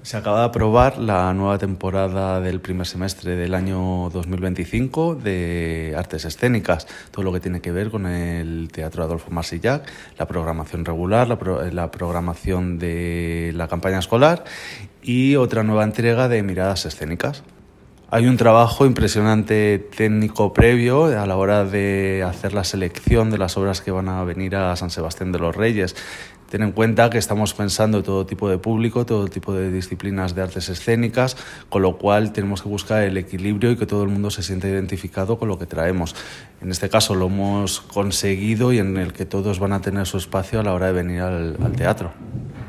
Se acaba de aprobar la nueva temporada del primer semestre del año 2025 de artes escénicas, todo lo que tiene que ver con el Teatro Adolfo Marsillac, la programación regular, la programación de la campaña escolar y otra nueva entrega de miradas escénicas. Hay un trabajo impresionante técnico previo a la hora de hacer la selección de las obras que van a venir a San Sebastián de los Reyes. Ten en cuenta que estamos pensando todo tipo de público, todo tipo de disciplinas de artes escénicas, con lo cual tenemos que buscar el equilibrio y que todo el mundo se sienta identificado con lo que traemos. En este caso lo hemos conseguido y en el que todos van a tener su espacio a la hora de venir al teatro.